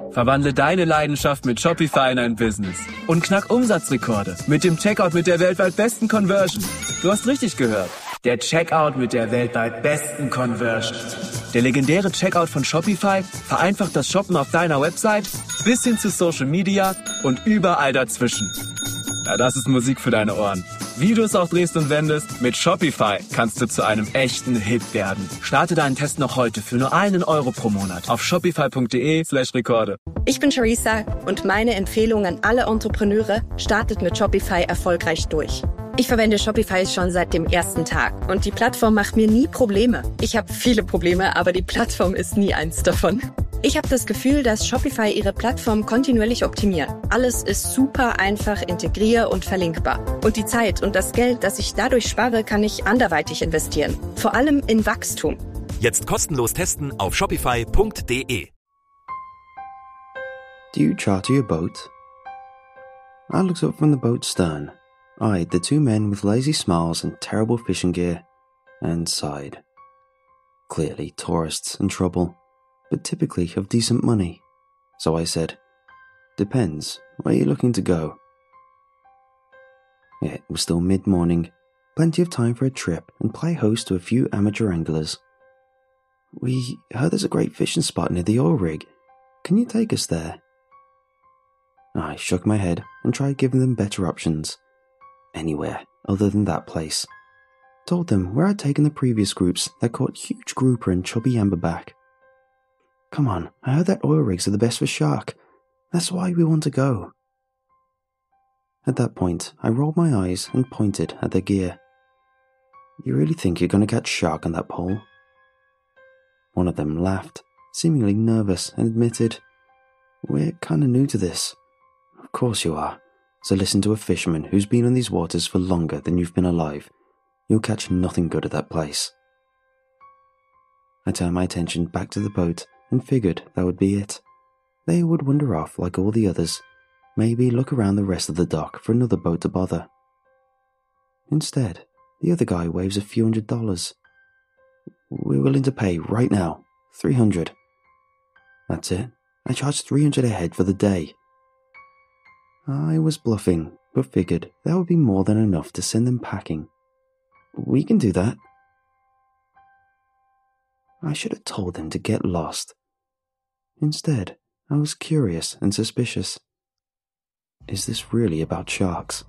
Verwandle deine Leidenschaft mit Shopify in ein Business und knack Umsatzrekorde mit dem Checkout mit der weltweit besten Conversion. Du hast richtig gehört. Der Checkout mit der weltweit besten Conversion. Der legendäre Checkout von Shopify vereinfacht das Shoppen auf deiner Website bis hin zu Social Media und überall dazwischen. Ja, das ist Musik für deine Ohren. Wie du es auch drehst und wendest, mit Shopify kannst du zu einem echten Hit werden. Starte deinen Test noch heute für nur €1 pro Monat auf shopify.de/Rekorde. Ich bin Charissa und meine Empfehlung an alle Entrepreneure: startet mit Shopify erfolgreich durch. Ich verwende Shopify schon seit dem ersten Tag und die Plattform macht mir nie Probleme. Ich habe viele Probleme, aber die Plattform ist nie eins davon. Ich habe das Gefühl, dass Shopify ihre Plattform kontinuierlich optimiert. Alles ist super einfach integrier- und verlinkbar. Und die Zeit und das Geld, das ich dadurch spare, kann ich anderweitig investieren. Vor allem in Wachstum. Jetzt kostenlos testen auf shopify.de. Do you charter your boat? I looked up from the boat's stern, eyed the two men with lazy smiles and terrible fishing gear, and sighed. Clearly tourists in trouble, but typically of decent money. So I said, "Depends, where are you looking to go?" It was still mid-morning, plenty of time for a trip and play host to a few amateur anglers. "We heard there's a great fishing spot near the oil rig. Can you take us there?" I shook my head and tried giving them better options. Anywhere other than that place. Told them where I'd taken the previous groups that caught huge grouper and chubby amberback. "Come on, I heard that oil rigs are the best for shark. That's why we want to go." At that point, I rolled my eyes and pointed at their gear. "You really think you're going to catch shark on that pole?" One of them laughed, seemingly nervous, and admitted, "We're kind of new to this." "Of course you are. So listen to a fisherman who's been on these waters for longer than you've been alive. You'll catch nothing good at that place." I turned my attention back to the boat and figured that would be it. They would wander off like all the others, maybe look around the rest of the dock for another boat to bother. Instead, the other guy waves a few $100s. "We're willing to pay right now, 300. That's it. I charge 300 a head for the day. I was bluffing, but figured that would be more than enough to send them packing. "We can do that." I should have told them to get lost. Instead, I was curious and suspicious. Is this really about sharks?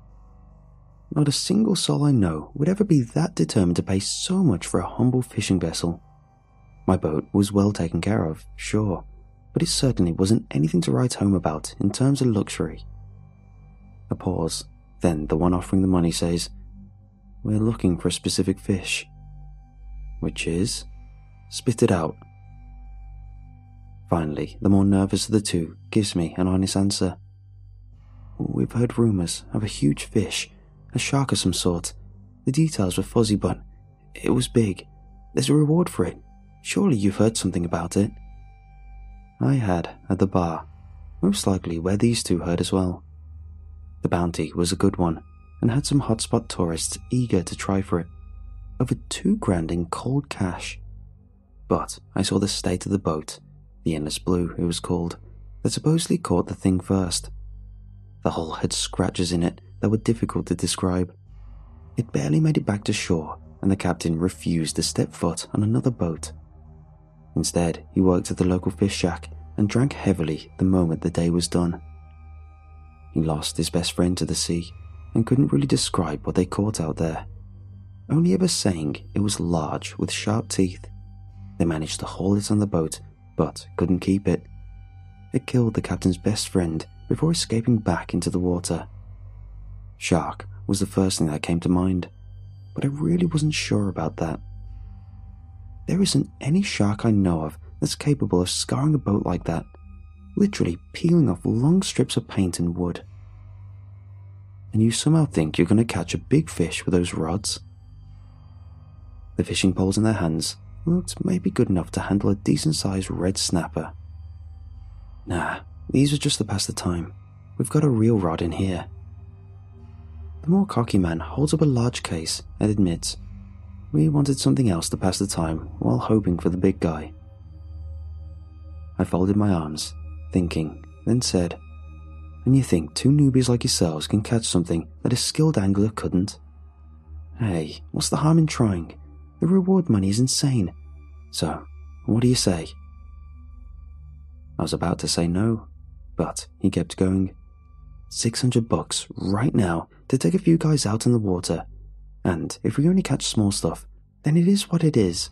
Not a single soul I know would ever be that determined to pay so much for a humble fishing vessel. My boat was well taken care of, sure, but it certainly wasn't anything to write home about in terms of luxury. A pause, then the one offering the money says, "We're looking for a specific fish." "Which is?" "Spit it out." Finally, the more nervous of the two gives me an honest answer. "We've heard rumours of a huge fish, a shark of some sort. The details were fuzzy, but it was big. There's a reward for it. Surely you've heard something about it." I had at the bar, most likely where these two heard as well. The bounty was a good one, and had some hotspot tourists eager to try for it. Over $2,000 in cold cash. But I saw the state of the boat, the Endless Blue it was called, that supposedly caught the thing first. The hull had scratches in it that were difficult to describe. It barely made it back to shore, and the captain refused to step foot on another boat. Instead, he worked at the local fish shack and drank heavily the moment the day was done. He lost his best friend to the sea and couldn't really describe what they caught out there, only ever saying it was large with sharp teeth. They managed to haul it on the boat, but couldn't keep it. It killed the captain's best friend before escaping back into the water. Shark was the first thing that came to mind, but I really wasn't sure about that. There isn't any shark I know of that's capable of scarring a boat like that, literally peeling off long strips of paint and wood. And you somehow think you're going to catch a big fish with those rods? The fishing poles in their hands looked maybe good enough to handle a decent-sized red snapper. Nah, these are just to pass the time. We've got a real rod in here. The more cocky man holds up a large case and admits, "We wanted something else to pass the time while hoping for the big guy." I folded my arms, thinking, then said, "And you think two newbies like yourselves can catch something that a skilled angler couldn't? Hey, what's the harm in trying? The reward money is insane. So, what do you say?" I was about to say no, but he kept going. $600 right now to take a few guys out in the water, and if we only catch small stuff, then it is what it is.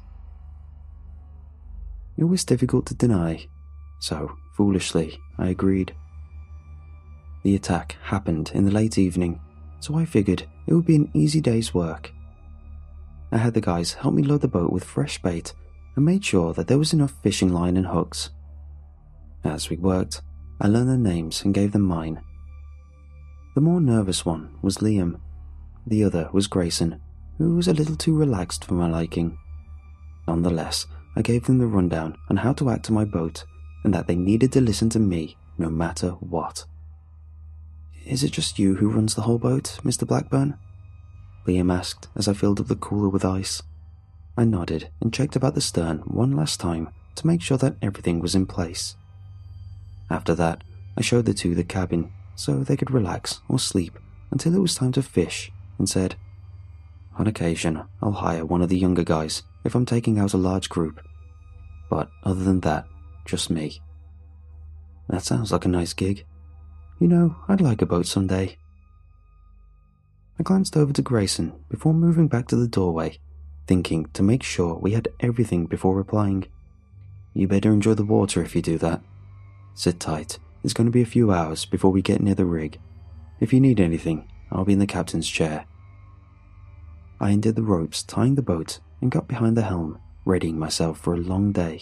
It was difficult to deny, so foolishly I agreed. The attack happened in the late evening, so I figured it would be an easy day's work. I had the guys help me load the boat with fresh bait and made sure that there was enough fishing line and hooks. As we worked, I learned their names and gave them mine. The more nervous one was Liam. The other was Grayson, who was a little too relaxed for my liking. Nonetheless, I gave them the rundown on how to act to my boat and that they needed to listen to me no matter what. "Is it just you who runs the whole boat, Mr. Blackburn?" Liam asked as I filled up the cooler with ice. I nodded and checked about the stern one last time to make sure that everything was in place. After that, I showed the two the cabin so they could relax or sleep until it was time to fish, and said, "On occasion, I'll hire one of the younger guys if I'm taking out a large group. But other than that, just me." "That sounds like a nice gig. You know, I'd like a boat someday." I glanced over to Grayson before moving back to the doorway, thinking to make sure we had everything before replying. "You better enjoy the water if you do that. Sit tight, it's going to be a few hours before we get near the rig. If you need anything, I'll be in the captain's chair." I undid the ropes tying the boat and got behind the helm, readying myself for a long day.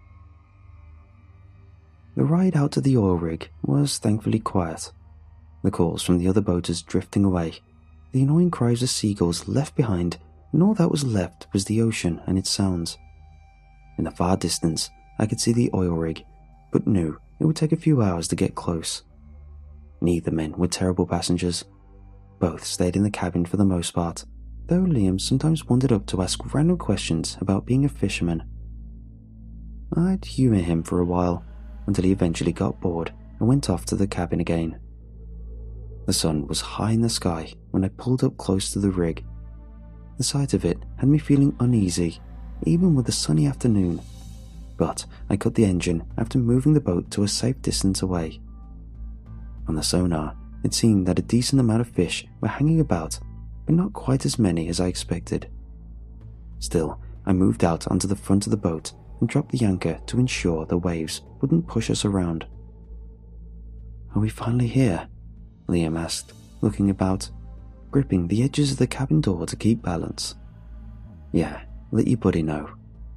The ride out to the oil rig was thankfully quiet. The calls from the other boaters drifting away, the annoying cries of seagulls left behind, and all that was left was the ocean and its sounds. In the far distance, I could see the oil rig, but knew it would take a few hours to get close. Neither men were terrible passengers. Both stayed in the cabin for the most part, though Liam sometimes wandered up to ask random questions about being a fisherman. I'd humour him for a while, until he eventually got bored and went off to the cabin again. The sun was high in the sky when I pulled up close to the rig. The sight of it had me feeling uneasy, even with the sunny afternoon, but I cut the engine after moving the boat to a safe distance away. On the sonar, it seemed that a decent amount of fish were hanging about, but not quite as many as I expected. Still, I moved out onto the front of the boat and dropped the anchor to ensure the waves wouldn't push us around. "Are we finally here?" Liam asked, looking about, gripping the edges of the cabin door to keep balance. "Yeah, let your buddy know."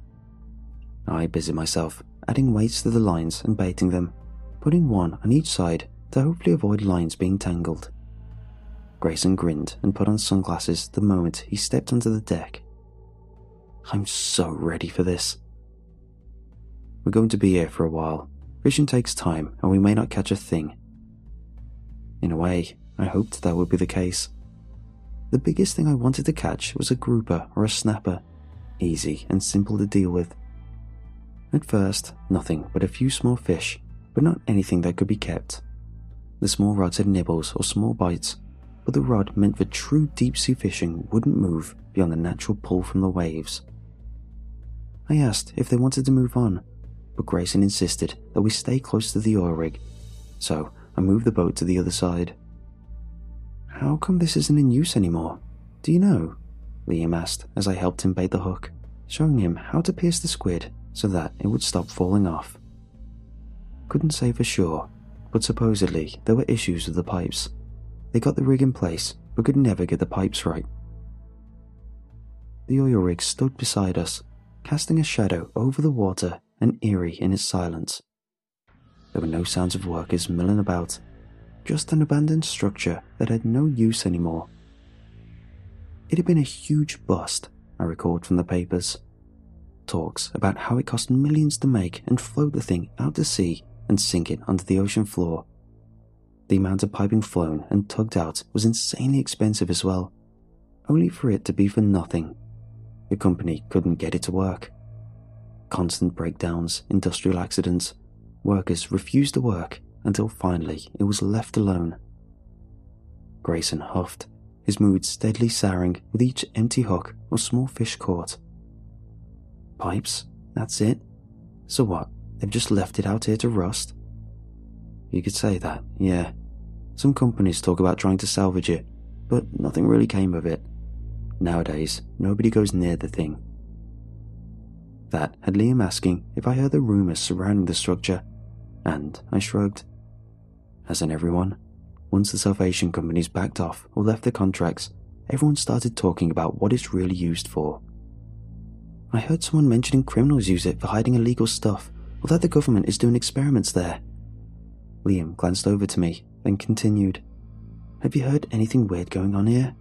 I busied myself adding weights to the lines and baiting them, putting one on each side to hopefully avoid lines being tangled. Grayson grinned and put on sunglasses the moment he stepped onto the deck. "I'm so ready for this." "We're going to be here for a while. Fishing takes time and we may not catch a thing." In a way, I hoped that would be the case. The biggest thing I wanted to catch was a grouper or a snapper, easy and simple to deal with. At first, nothing but a few small fish, but not anything that could be kept. The small rods had nibbles or small bites, but the rod meant for true deep-sea fishing wouldn't move beyond the natural pull from the waves. I asked if they wanted to move on, but Grayson insisted that we stay close to the oil rig, so I moved the boat to the other side. "How come this isn't in use anymore? Do you know?" Liam asked as I helped him bait the hook, showing him how to pierce the squid so that it would stop falling off. Couldn't say for sure, but supposedly there were issues with the pipes. They got the rig in place, but could never get the pipes right. The oil rig stood beside us, casting a shadow over the water and eerie in its silence. There were no sounds of workers milling about, just an abandoned structure that had no use anymore. It had been a huge bust, I recalled from the papers. Talks about how it cost millions to make and float the thing out to sea and sink it under the ocean floor. The amount of piping flown and tugged out was insanely expensive as well, only for it to be for nothing. The company couldn't get it to work. Constant breakdowns, industrial accidents, Workers refused to work until finally it was left alone. Grayson huffed, his mood steadily souring with each empty hook or small fish caught. Pipes? That's it? So what, they've just left it out here to rust? You could say that, yeah. Some companies talk about trying to salvage it, but nothing really came of it. Nowadays, nobody goes near the thing. That had Liam asking if I heard the rumours surrounding the structure, and I shrugged. As in everyone, once the salvation companies backed off or left their contracts, everyone started talking about what it's really used for. I heard someone mentioning criminals use it for hiding illegal stuff, or that the government is doing experiments there. Liam glanced over to me, then continued, "Have you heard anything weird going on here?"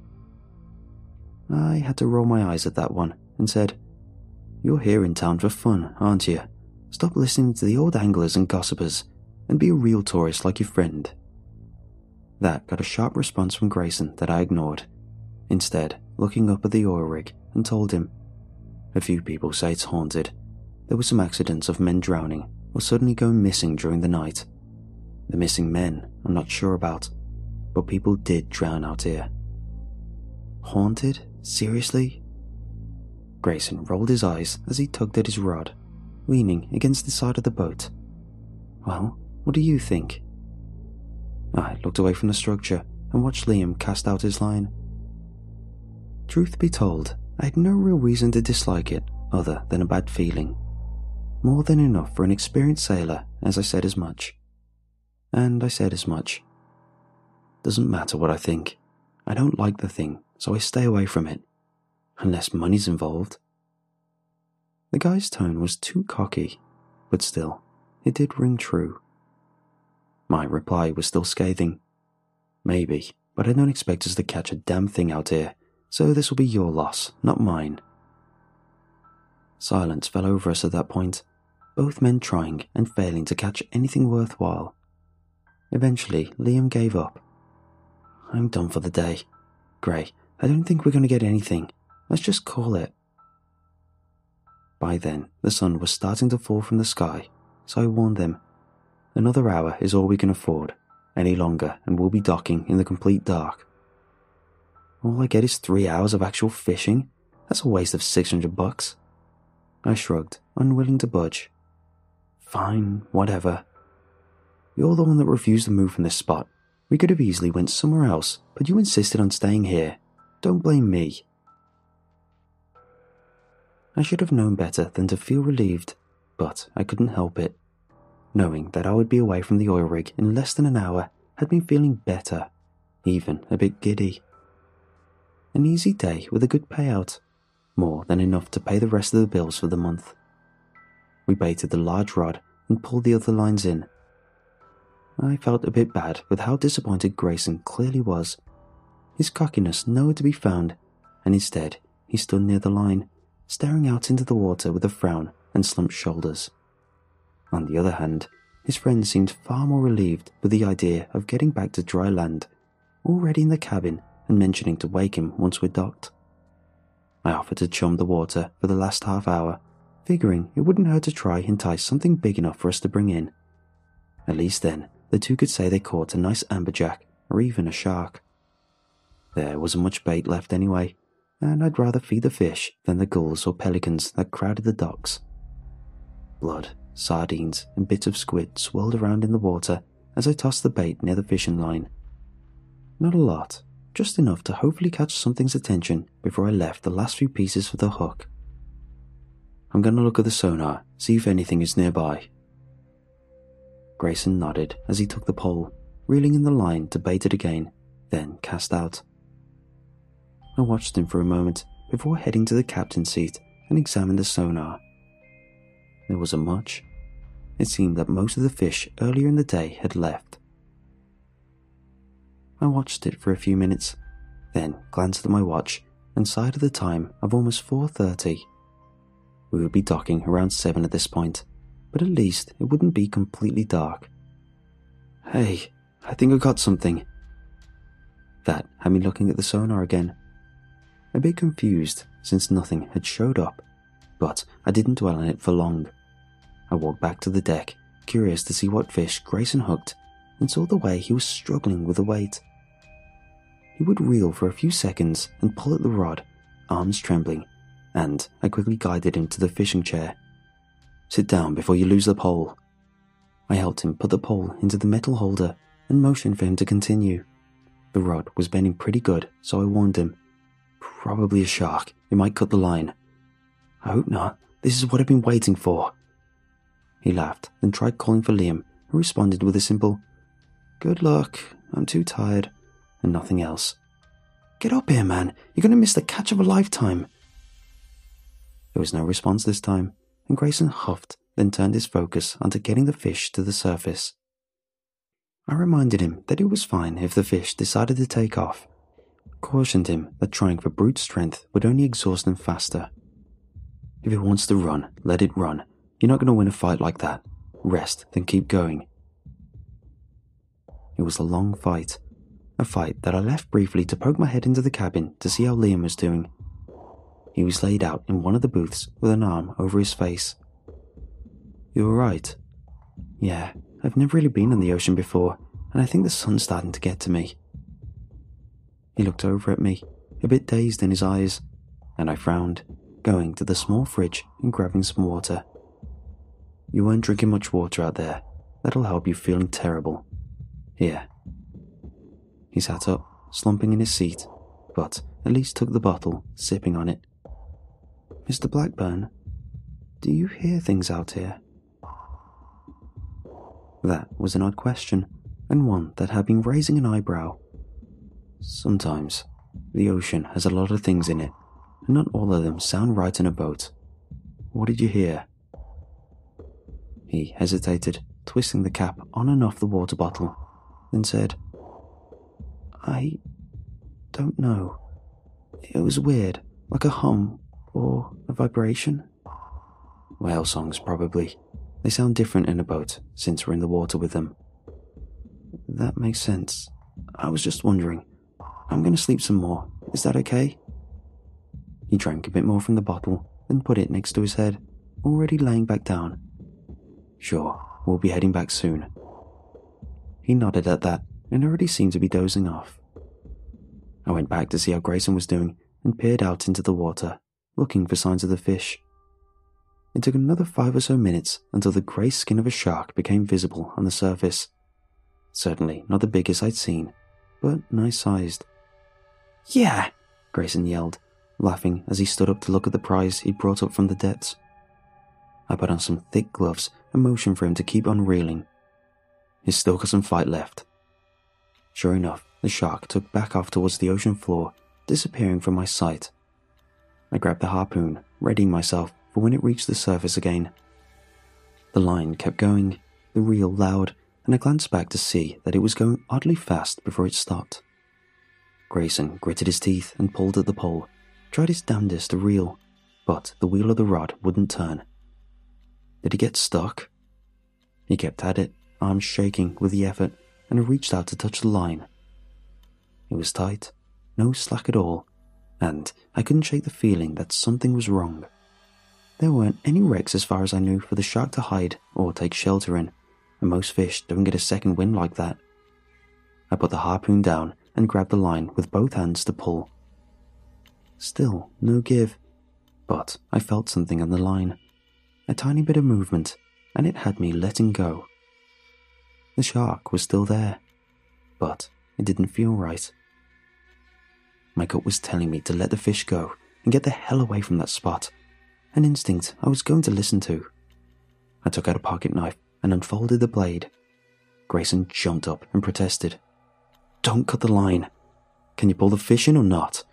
I had to roll my eyes at that one and said, "You're here in town for fun, aren't you? Stop listening to the old anglers and gossipers and be a real tourist like your friend." That got a sharp response from Grayson that I ignored, instead looking up at the oil rig and told him, "A few people say it's haunted. There were some accidents of men drowning or suddenly going missing during the night. The missing men I'm not sure about, but people did drown out here." Haunted? Seriously? Grayson rolled his eyes as he tugged at his rod, leaning against the side of the boat. "Well, what do you think?" I looked away from the structure and watched Liam cast out his line. Truth be told, I had no real reason to dislike it other than a bad feeling. More than enough for an experienced sailor, as I said as much. And I said as much. Doesn't matter what I think. I don't like the thing, so I stay away from it. Unless money's involved. The guy's tone was too cocky, but still, it did ring true. My reply was still scathing. "Maybe, but I don't expect us to catch a damn thing out here, so this will be your loss, not mine." Silence fell over us at that point, both men trying and failing to catch anything worthwhile. Eventually, Liam gave up. "I'm done for the day. Gray, I don't think we're going to get anything. Let's just call it." By then, the sun was starting to fall from the sky, so I warned them, "Another hour is all we can afford. Any longer and we'll be docking in the complete dark." "All I get is 3 hours of actual fishing? That's a waste of $600. I shrugged, unwilling to budge. "Fine, whatever. You're the one that refused to move from this spot. We could have easily went somewhere else, but you insisted on staying here. Don't blame me." I should have known better than to feel relieved, but I couldn't help it. Knowing that I would be away from the oil rig in less than an hour had me feeling better, even a bit giddy. An easy day with a good payout, more than enough to pay the rest of the bills for the month. We baited the large rod and pulled the other lines in. I felt a bit bad with how disappointed Grayson clearly was. His cockiness nowhere to be found, and instead he stood near the line, staring out into the water with a frown and slumped shoulders. On the other hand, his friend seemed far more relieved with the idea of getting back to dry land, already in the cabin and mentioning to wake him once we're docked. I offered to chum the water for the last half hour, figuring it wouldn't hurt to try and entice something big enough for us to bring in. At least then, the two could say they caught a nice amberjack or even a shark. There wasn't much bait left anyway, and I'd rather feed the fish than the gulls or pelicans that crowded the docks. Blood, sardines, and bits of squid swirled around in the water as I tossed the bait near the fishing line. Not a lot, just enough to hopefully catch something's attention before I left the last few pieces for the hook. "I'm going to look at the sonar, see if anything is nearby." Grayson nodded as he took the pole, reeling in the line to bait it again, then cast out. I watched him for a moment before heading to the captain's seat and examined the sonar. There wasn't much. It seemed that most of the fish earlier in the day had left. I watched it for a few minutes, then glanced at my watch and sighed at the time of almost 4:30. We would be docking around 7 at this point, but at least it wouldn't be completely dark. "Hey, I think I got something." That had me looking at the sonar again. A bit confused since nothing had showed up, but I didn't dwell on it for long. I walked back to the deck curious to see what fish Grayson hooked, and saw the way he was struggling with the weight. He would reel for a few seconds and pull at the rod, arms trembling, and I quickly guided him to the fishing chair. "Sit down before you lose the pole." I helped him put the pole into the metal holder and motioned for him to continue. The rod was bending pretty good, so I warned him. "Probably a shark. It might cut the line." "I hope not. This is what I've been waiting for." He laughed, then tried calling for Liam, who responded with a simple, "Good luck, I'm too tired," and nothing else. "Get up here, man. You're going to miss the catch of a lifetime." There was no response this time, and Grayson huffed, then turned his focus onto getting the fish to the surface. I reminded him that it was fine if the fish decided to take off, cautioned him that trying for brute strength would only exhaust him faster. "If it wants to run, let it run. You're not going to win a fight like that. Rest, then keep going." It was a long fight. A fight that I left briefly to poke my head into the cabin to see how Liam was doing. He was laid out in one of the booths with an arm over his face. "You alright?" "Yeah, I've never really been in the ocean before, and I think the sun's starting to get to me." He looked over at me, a bit dazed in his eyes, and I frowned, going to the small fridge and grabbing some water. "You weren't drinking much water out there. That'll help you feeling terrible. Here." He sat up, slumping in his seat, but at least took the bottle, sipping on it. "Mr. Blackburn, do you hear things out here?" That was an odd question, and one that had been raising an eyebrow. Sometimes, the ocean has a lot of things in it, and not all of them sound right in a boat. "What did you hear?" He hesitated, twisting the cap on and off the water bottle, then said, "I don't know. It was weird, like a hum or a vibration." "Whale songs, probably. They sound different in a boat, since we're in the water with them." "That makes sense. I was just wondering. I'm going to sleep some more. Is that okay?" He drank a bit more from the bottle, then put it next to his head, already laying back down. "Sure, we'll be heading back soon." He nodded at that, and already seemed to be dozing off. I went back to see how Grayson was doing, and peered out into the water, looking for signs of the fish. It took another 5 or so minutes until the grey skin of a shark became visible on the surface. Certainly not the biggest I'd seen, but nice-sized. "Yeah!" Grayson yelled, laughing as he stood up to look at the prize he'd brought up from the depths. I put on some thick gloves and motioned for him to keep on reeling. He's still got some fight left. Sure enough, the shark took back off towards the ocean floor, disappearing from my sight. I grabbed the harpoon, readying myself for when it reached the surface again. The line kept going, the reel loud, and I glanced back to see that it was going oddly fast before it stopped. Grayson gritted his teeth and pulled at the pole, tried his damnedest to reel, but the wheel of the rod wouldn't turn. Did he get stuck? He kept at it, arms shaking with the effort, and I reached out to touch the line. It was tight, no slack at all, and I couldn't shake the feeling that something was wrong. There weren't any wrecks as far as I knew for the shark to hide or take shelter in, and most fish don't get a second wind like that. I put the harpoon down and grabbed the line with both hands to pull. Still no give, but I felt something on the line. A tiny bit of movement, and it had me letting go. The shark was still there, but it didn't feel right. My gut was telling me to let the fish go and get the hell away from that spot, an instinct I was going to listen to. I took out a pocket knife and unfolded the blade. Grayson jumped up and protested. "Don't cut the line. Can you pull the fish in or not?"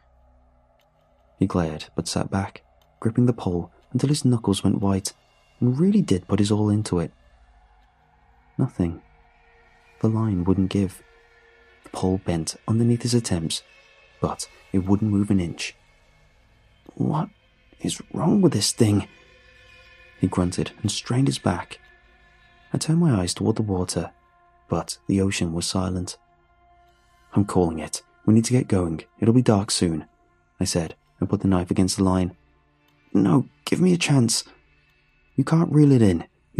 He glared but sat back, gripping the pole until his knuckles went white, and really did put his all into it. Nothing. The line wouldn't give. The pole bent underneath his attempts, but it wouldn't move an inch. "What is wrong with this thing?" He grunted and strained his back. I turned my eyes toward the water, but the ocean was silent. "I'm calling it. We need to get going. It'll be dark soon," I said, and put the knife against the line. "No, give me a chance." "You can't reel it in.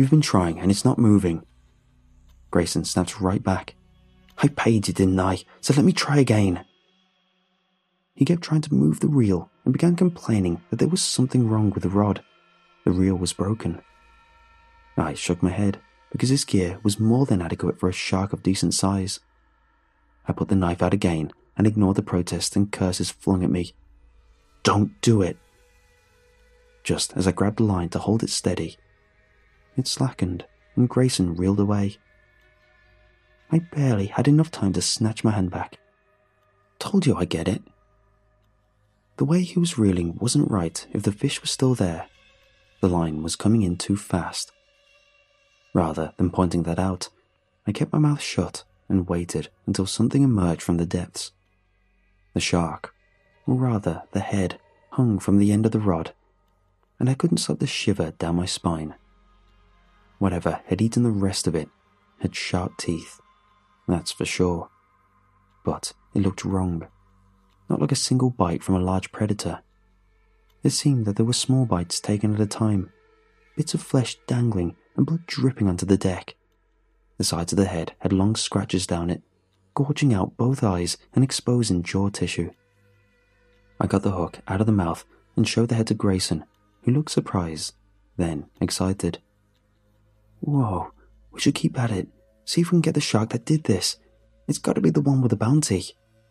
You've been trying and it's not moving. Grayson snaps right back. I paid you, didn't I? So let me try again. He kept trying to move the reel and began complaining that there was something wrong with the rod. The reel was broken. I shook my head because this gear was more than adequate for a shark of decent size. I put the knife out again and ignored the protests and curses flung at me. Don't do it. Just as I grabbed the line to hold it steady, it slackened and Grayson reeled away. I barely had enough time to snatch my hand back. Told you I get it. The way he was reeling wasn't right if the fish was still there. The line was coming in too fast. Rather than pointing that out, I kept my mouth shut and waited until something emerged from the depths. The shark, or rather the head, hung from the end of the rod, and I couldn't stop the shiver down my spine. Whatever had eaten the rest of it had sharp teeth, that's for sure. But it looked wrong. Not like a single bite from a large predator. It seemed that there were small bites taken at a time, bits of flesh dangling and blood dripping onto the deck. The sides of the head had long scratches down it, gorging out both eyes and exposing jaw tissue. I got the hook out of the mouth and showed the head to Grayson, who looked surprised, then excited. Whoa, we should keep at it. See if we can get the shark that did this. It's got to be the one with the bounty.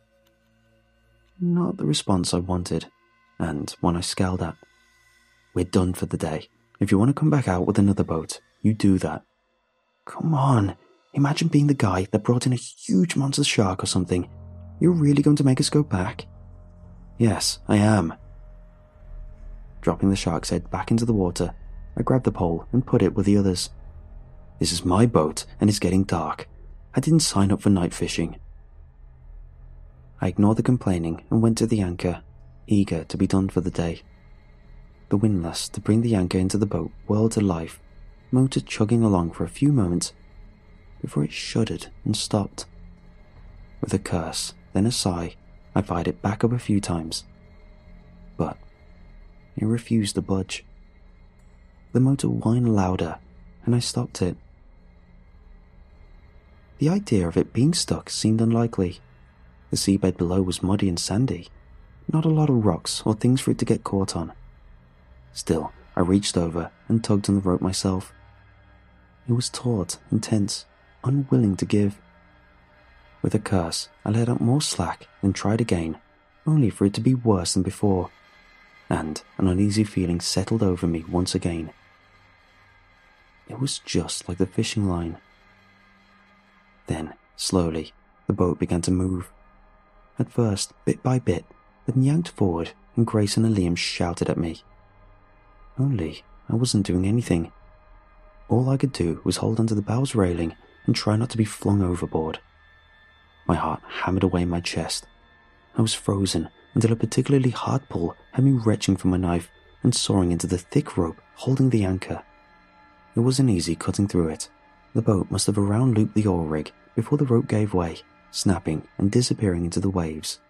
Not the response I wanted, and one I scowled at. We're done for the day. If you want to come back out with another boat, you do that. Come on, imagine being the guy that brought in a huge monster shark or something. You're really going to make us go back? Yes, I am. Dropping the shark's head back into the water, I grabbed the pole and put it with the others. This is my boat, and it's getting dark. I didn't sign up for night fishing. I ignored the complaining and went to the anchor, eager to be done for the day. The windlass to bring the anchor into the boat whirled to life, motor chugging along for a few moments before it shuddered and stopped. With a curse, then a sigh, I fired it back up a few times. But it refused to budge. The motor whined louder, and I stopped it. The idea of it being stuck seemed unlikely. The seabed below was muddy and sandy, not a lot of rocks or things for it to get caught on. Still, I reached over and tugged on the rope myself. It was taut and tense, unwilling to give. With a curse, I let out more slack and tried again, only for it to be worse than before, and an uneasy feeling settled over me once again. It was just like the fishing line. Then, slowly, the boat began to move. At first, bit by bit, then yanked forward and Grayson and Liam shouted at me. Only, I wasn't doing anything. All I could do was hold onto the bow's railing and try not to be flung overboard. My heart hammered away in my chest. I was frozen until a particularly hard pull had me retching for my knife and soaring into the thick rope holding the anchor. It wasn't easy cutting through it. The boat must have around looped the oar rig before the rope gave way, snapping and disappearing into the waves.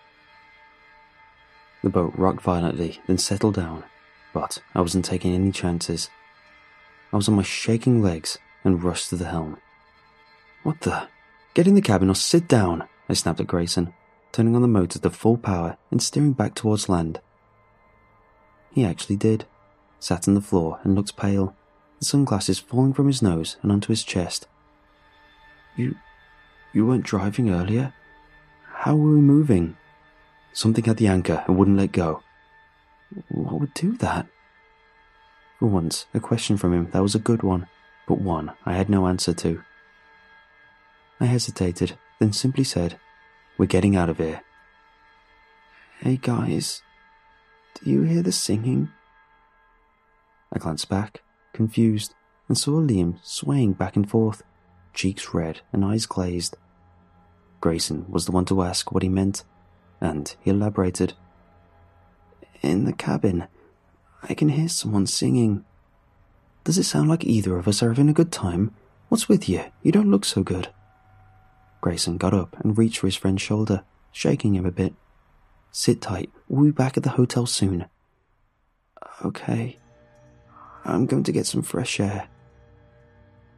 The boat rocked violently, then settled down, but I wasn't taking any chances. I was on my shaking legs and rushed to the helm. What the? Get in the cabin or sit down, I snapped at Grayson, turning on the motor to full power and steering back towards land. He actually did, sat on the floor and looked pale, the sunglasses falling from his nose and onto his chest. You weren't driving earlier? How were we moving? Something had the anchor and wouldn't let go. What would do that? For once, a question from him that was a good one, but one I had no answer to. I hesitated, then simply said, We're getting out of here. Hey guys, do you hear the singing? I glanced back, confused, and saw Liam swaying back and forth, cheeks red and eyes glazed. Grayson was the one to ask what he meant, and he elaborated. In the cabin, I can hear someone singing. Does it sound like either of us are having a good time? What's with you? You don't look so good. Grayson got up and reached for his friend's shoulder, shaking him a bit. Sit tight, we'll be back at the hotel soon. Okay. I'm going to get some fresh air.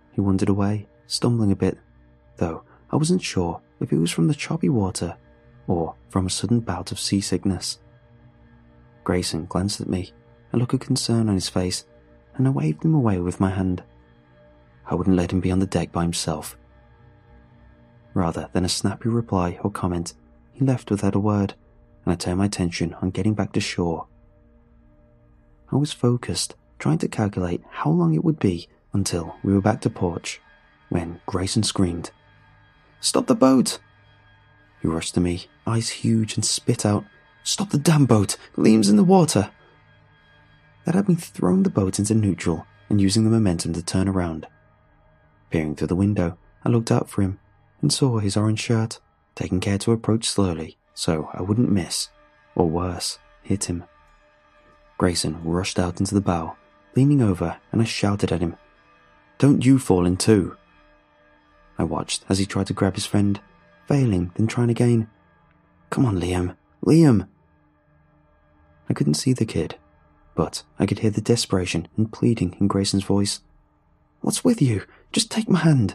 He wandered away, stumbling a bit, though I wasn't sure if it was from the choppy water or from a sudden bout of seasickness. Grayson glanced at me, a look of concern on his face, and I waved him away with my hand. I wouldn't let him be on the deck by himself. Rather than a snappy reply or comment, he left without a word, and I turned my attention on getting back to shore. I was focused, trying to calculate how long it would be until we were back to porch, when Grayson screamed, "Stop the boat!" He rushed to me, eyes huge, and spit out, "Stop the damn boat! Liam's in the water!" That had me throwing the boat into neutral and using the momentum to turn around. Peering through the window, I looked out for him and saw his orange shirt, taking care to approach slowly so I wouldn't miss, or worse, hit him. Grayson rushed out into the bow, leaning over, and I shouted at him, "Don't you fall in too!" I watched as he tried to grab his friend, failing, then trying again. "Come on, Liam! Liam!" I couldn't see the kid, but I could hear the desperation and pleading in Grayson's voice. "What's with you? Just take my hand."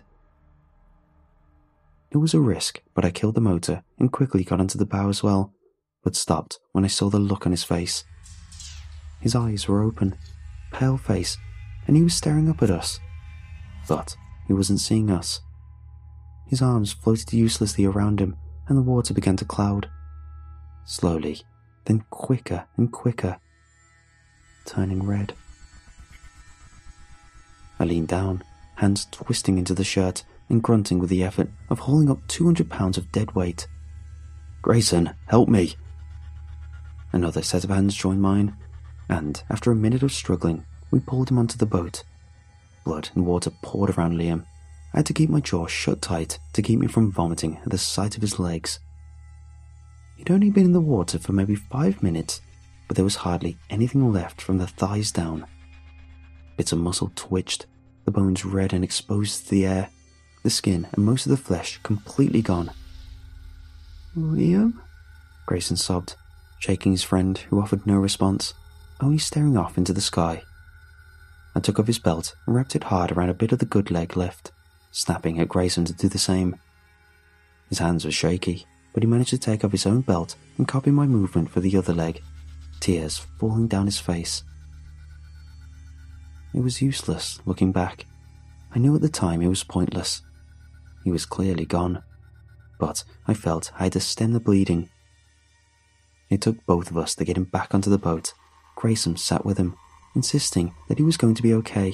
It was a risk, but I killed the motor and quickly got onto the bow as well, but stopped when I saw the look on his face. His eyes were open, pale face, and he was staring up at us. But he wasn't seeing us. His arms floated uselessly around him, and the water began to cloud. Slowly, then quicker and quicker, turning red. I leaned down, hands twisting into the shirt and grunting with the effort of hauling up 200 pounds of dead weight. "Grayson, help me!" Another set of hands joined mine, and after a minute of struggling, we pulled him onto the boat. Blood and water poured around Liam. I had to keep my jaw shut tight to keep me from vomiting at the sight of his legs. He'd only been in the water for maybe 5 minutes, but there was hardly anything left from the thighs down. Bits of muscle twitched, the bones red and exposed to the air, the skin and most of the flesh completely gone. "Liam?" Grayson sobbed, shaking his friend, who offered no response, only staring off into the sky. I took off his belt and wrapped it hard around a bit of the good leg left, snapping at Grayson to do the same. His hands were shaky, but he managed to take off his own belt and copy my movement for the other leg, tears falling down his face. It was useless, looking back. I knew at the time it was pointless. He was clearly gone, but I felt I had to stem the bleeding. It took both of us to get him back onto the boat. Grayson sat with him, insisting that he was going to be okay.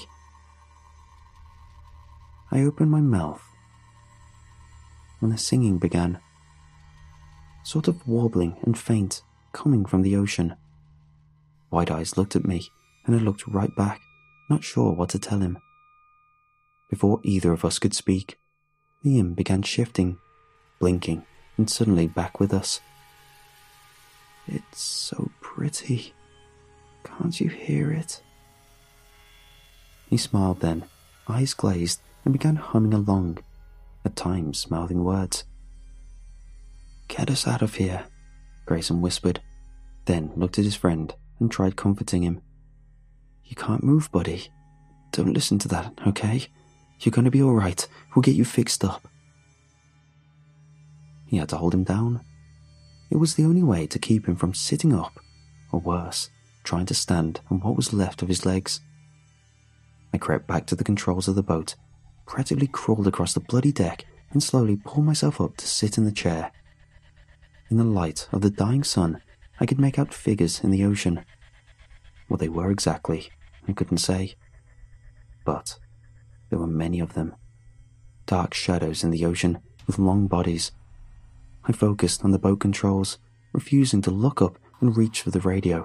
I opened my mouth when the singing began, sort of warbling and faint, coming from the ocean. Wide Eyes looked at me, and I looked right back, not sure what to tell him. Before either of us could speak, Liam began shifting, blinking, and suddenly back with us. "It's so pretty. Can't you hear it?" He smiled then, eyes glazed, and began humming along, at times mouthing words. "Get us out of here," Grayson whispered, then looked at his friend and tried comforting him. "You can't move, buddy. Don't listen to that, okay? You're going to be alright. We'll get you fixed up." He had to hold him down. It was the only way to keep him from sitting up, or worse, trying to stand on what was left of his legs. I crept back to the controls of the boat, practically crawled across the bloody deck, and slowly pulled myself up to sit in the chair. In the light of the dying sun, I could make out figures in the ocean. What they were exactly, I couldn't say. But there were many of them. Dark shadows in the ocean with long bodies. I focused on the boat controls, refusing to look up and reach for the radio.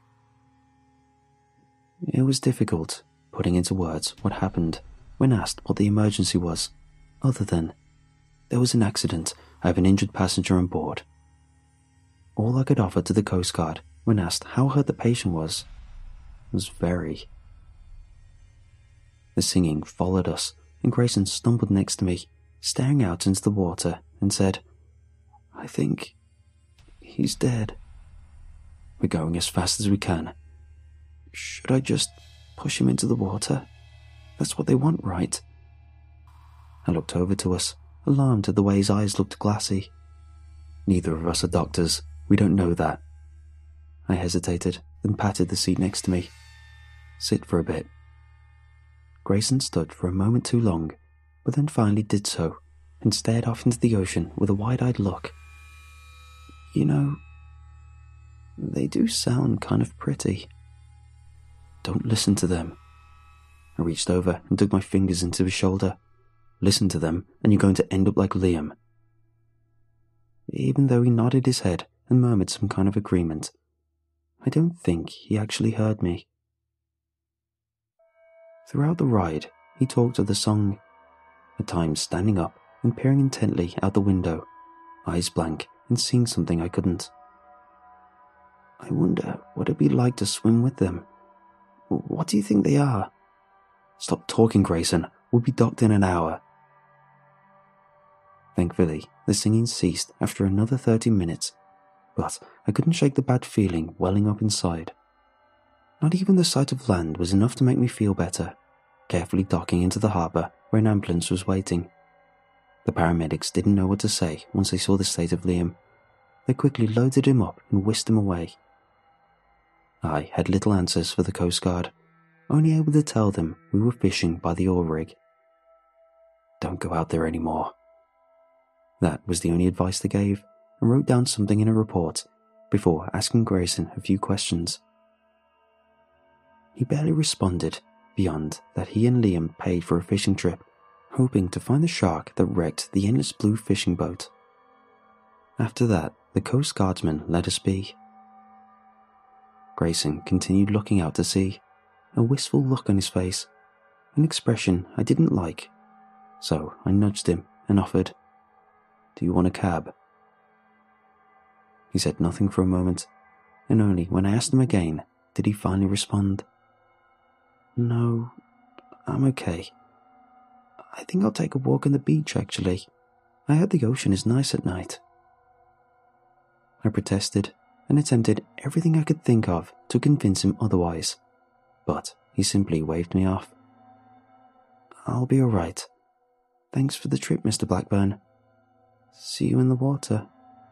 It was difficult putting into words what happened when asked what the emergency was, other than, "There was an accident. I have an injured passenger on board." All I could offer to the Coast Guard when asked how hurt the patient was very. The singing followed us, and Grayson stumbled next to me, staring out into the water, and said, "I think he's dead." "We're going as fast as we can. Should I just push him into the water? That's what they want, right? I looked over to us, alarmed at the way his eyes looked glassy. Neither of us are doctors. We don't know that. I hesitated, then patted the seat next to me. Sit for a bit. Grayson stood for a moment too long, but then finally did so, and stared off into the ocean with a wide-eyed look. You know, they do sound kind of pretty. Don't listen to them. I reached over and dug my fingers into his shoulder. Listen to them, and you're going to end up like Liam. Even though he nodded his head and murmured some kind of agreement, I don't think he actually heard me. Throughout the ride, he talked of the song, at times standing up and peering intently out the window, eyes blank and seeing something I couldn't. I wonder what it'd be like to swim with them. What do you think they are? Stop talking, Grayson. We'll be docked in an hour. Thankfully, the singing ceased after another 30 minutes, but I couldn't shake the bad feeling welling up inside. Not even the sight of land was enough to make me feel better, carefully docking into the harbour where an ambulance was waiting. The paramedics didn't know what to say once they saw the state of Liam. They quickly loaded him up and whisked him away. I had little answers for the Coast Guard, only able to tell them we were fishing by the oil rig. Don't go out there anymore. That was the only advice they gave, and wrote down something in a report before asking Grayson a few questions. He barely responded, beyond that he and Liam paid for a fishing trip, hoping to find the shark that wrecked the Endless Blue fishing boat. After that, the Coast Guardsman let us be. Grayson continued looking out to sea, a wistful look on his face, an expression I didn't like, so I nudged him and offered, "Do you want a cab?" He said nothing for a moment, and only when I asked him again did he finally respond. "No, I'm okay. I think I'll take a walk on the beach, actually. I heard the ocean is nice at night." I protested and attempted everything I could think of to convince him otherwise, but he simply waved me off. "I'll be alright. Thanks for the trip, Mr. Blackburn. See you in the water."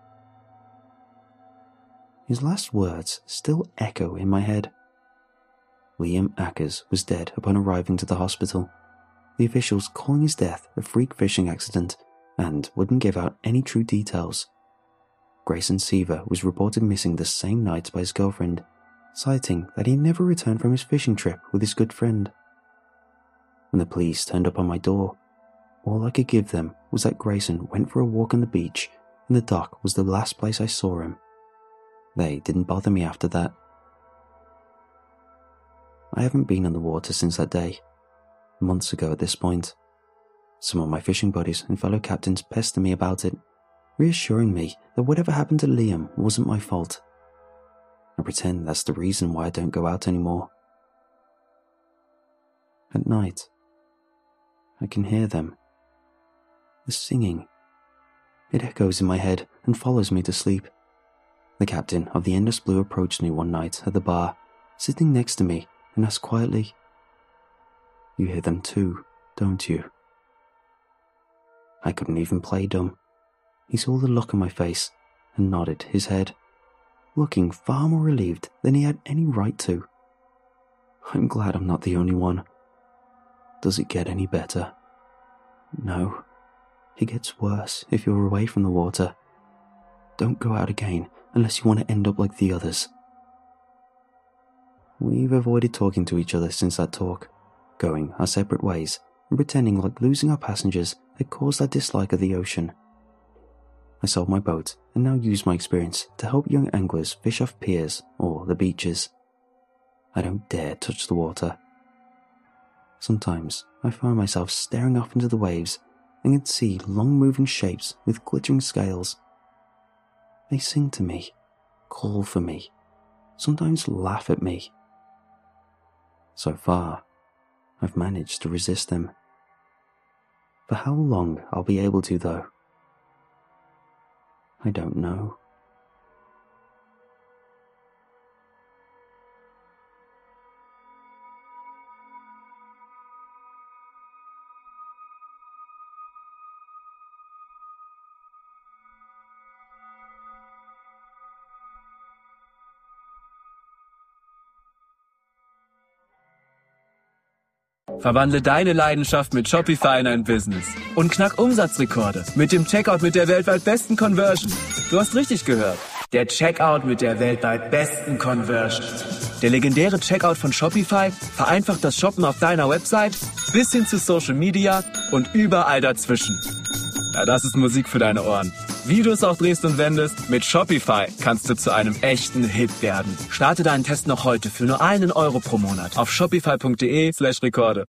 His last words still echo in my head. Liam Ackers was dead upon arriving to the hospital, the officials calling his death a freak fishing accident and wouldn't give out any true details. Grayson Seaver was reported missing the same night by his girlfriend, citing that he never returned from his fishing trip with his good friend. When the police turned up on my door, all I could give them was that Grayson went for a walk on the beach and the dock was the last place I saw him. They didn't bother me after that. I haven't been on the water since that day, months ago at this point. Some of my fishing buddies and fellow captains pester me about it, reassuring me that whatever happened to Liam wasn't my fault. I pretend that's the reason why I don't go out anymore. At night, I can hear them. The singing. It echoes in my head and follows me to sleep. The captain of the Endless Blue approached me one night at the bar, sitting next to me, and asked quietly, "You hear them too, don't you?" I couldn't even play dumb. He saw the look on my face and nodded his head, looking far more relieved than he had any right to. I'm glad I'm not the only one. Does it get any better? No. It gets worse if you're away from the water. Don't go out again unless you want to end up like the others. We've avoided talking to each other since that talk, going our separate ways and pretending like losing our passengers had caused our dislike of the ocean. I sold my boat and now use my experience to help young anglers fish off piers or the beaches. I don't dare touch the water. Sometimes I find myself staring off into the waves and can see long-moving shapes with glittering scales. They sing to me, call for me, sometimes laugh at me. So far, I've managed to resist them. For how long I'll be able to, though, I don't know. Verwandle deine Leidenschaft mit Shopify in ein Business und knack Umsatzrekorde mit dem Checkout mit der weltweit besten Conversion. Du hast richtig gehört. Der Checkout mit der weltweit besten Conversion. Der legendäre Checkout von Shopify vereinfacht das Shoppen auf deiner Website bis hin zu Social Media und überall dazwischen. Ja, das ist Musik für deine Ohren. Wie du es auch drehst und wendest, mit Shopify kannst du zu einem echten Hit werden. Starte deinen Test noch heute für nur €1 pro Monat auf shopify.de/Rekorde.